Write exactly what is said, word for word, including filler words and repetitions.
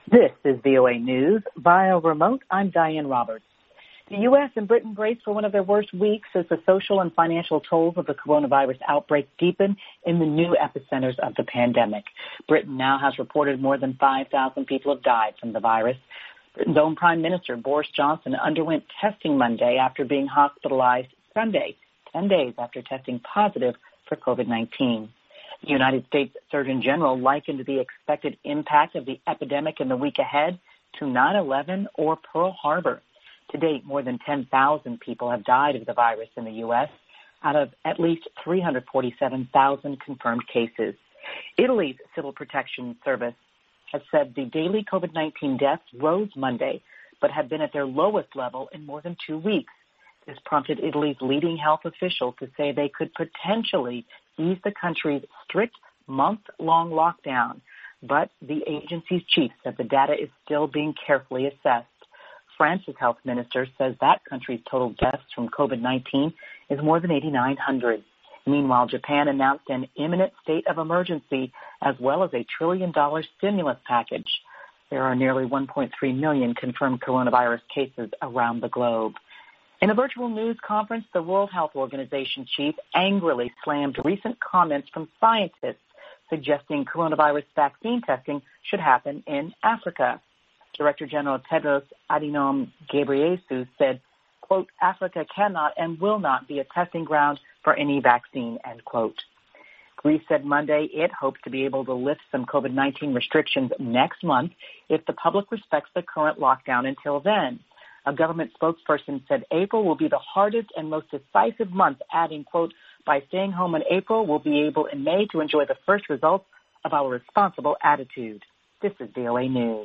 This is V O A News. Via remote, I'm Diane Roberts. The U S and Britain brace for one of their worst weeks as the social and financial tolls of the coronavirus outbreak deepen in the new epicenters of the pandemic. Britain now has reported more than five thousand people have died from the virus. Britain's own Prime Minister, Boris Johnson, underwent testing Monday after being hospitalized Sunday, ten days after testing positive for COVID nineteen. The United States Surgeon General likened the expected impact of the epidemic in the week ahead to nine eleven or Pearl Harbor. To date, more than ten thousand people have died of the virus in the U S out of at least three hundred forty-seven thousand confirmed cases. Italy's Civil Protection Service has said the daily COVID nineteen deaths rose Monday, but have been at their lowest level in more than two weeks. This prompted Italy's leading health officials to say they could potentially ease the country's strict month-long lockdown, but the agency's chief said the data is still being carefully assessed. France's health minister says that country's total deaths from COVID nineteen is more than eighty-nine hundred. Meanwhile, Japan announced an imminent state of emergency as well as a trillion dollar stimulus package. There are nearly one point three million confirmed coronavirus cases around the globe. In a virtual news conference, the World Health Organization chief angrily slammed recent comments from scientists suggesting coronavirus vaccine testing should happen in Africa. Director General Tedros Adhanom Ghebreyesus said, quote, Africa cannot and will not be a testing ground for any vaccine, end quote. Greece said Monday it hopes to be able to lift some COVID nineteen restrictions next month if the public respects the current lockdown until then. A government spokesperson said April will be the hardest and most decisive month, adding, quote, by staying home in April, we'll be able in May to enjoy the first results of our responsible attitude. This is V O A News.